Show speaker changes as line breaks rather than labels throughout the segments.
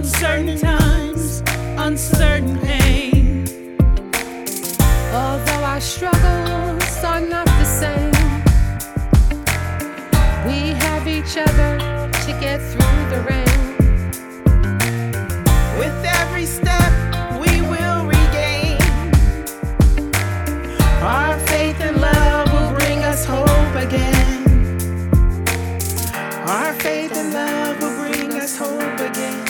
uncertain times, uncertain pain.
Although our struggles are not the same, we have each other to get through the rain.
With every step we will regain. Our faith and love will bring us hope again. Our faith and love will bring us hope again.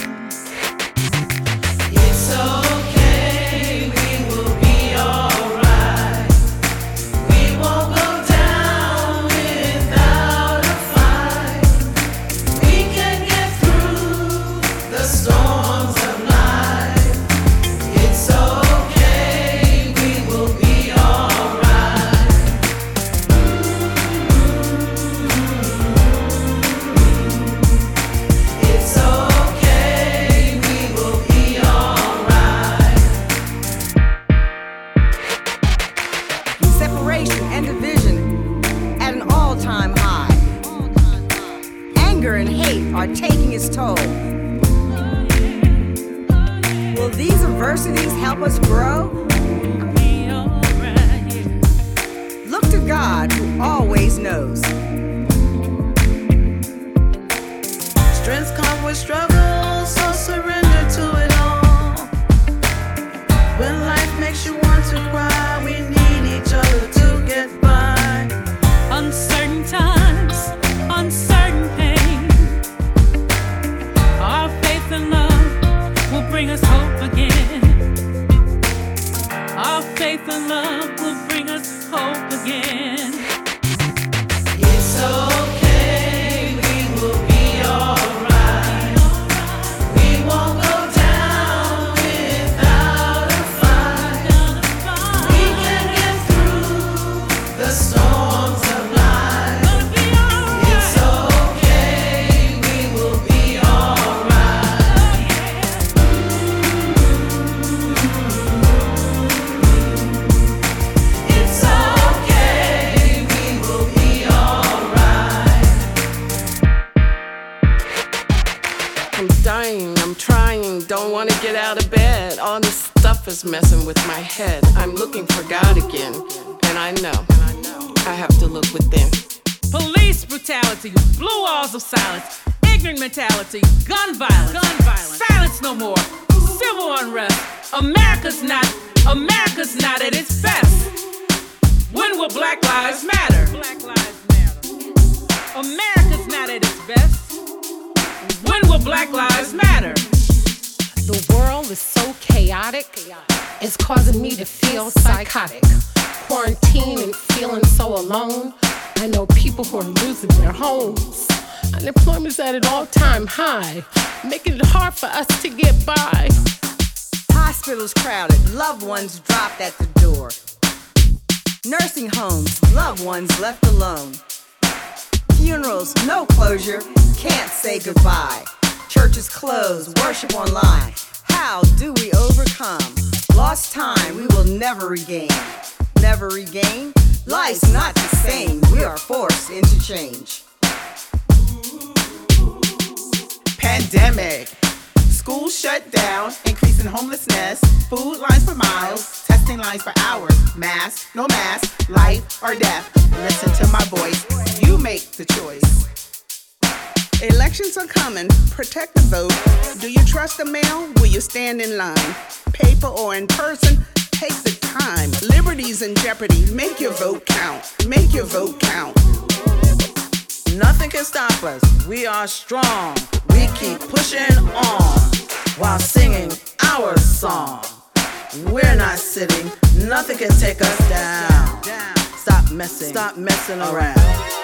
It's okay, we will be alright. We won't go down without a fight. We can get through the storms of life. It's okay, we will be alright. It's okay, we will be alright.
Separation and division at an all-time high. Anger and hate are taking its toll. Will these adversities help us grow? Look to God, who always knows.
Strength comes with struggle, so surrender to it all. When life makes you want to cry, we need each other to get by.
Uncertain times, uncertain pain. Our faith and love will bring us hope again. Our faith and love will bring us hope again. It's okay, we will be alright. We won't go down without a fight. We can get through the storms of life. It's okay, we will be alright. It's okay, we will be alright.
I'm dying, I'm trying, don't wanna get out of bed. All this stuff is messing with my head. I'm looking for God again, and I know I have to look within.
Police brutality, blue walls of silence, ignorant mentality, gun violence, silence no more, civil unrest. America's not at its best. When will Black Lives Matter? America's not at its best. When will Black Lives Matter?
The world is so chaotic, it's causing me to feel psychotic. Quarantine and feeling so alone. I know people who are losing their homes. Unemployment's at an all-time high, making it hard for us to get by.
Hospitals crowded, loved ones dropped at the door. Nursing homes, loved ones left alone. Funerals, no closure, can't say goodbye. Churches closed, worship online. How do we overcome? Lost time we will never regain. Never regain? Life's not the same, we are forced into change.
Pandemic. Schools shut down, increasing homelessness, food lines for miles, testing lines for hours, mask, no mask, life or death. Listen to my voice, you make the choice.
Elections are coming, protect the vote. Do you trust the mail? Will you stand in line? Paper or in person? Take the time. Liberty's in jeopardy, make your vote count. Make your vote count.
Nothing can stop us, we are strong. We keep pushing on while singing our song. We're not sitting, nothing can take us down. Stop messing around.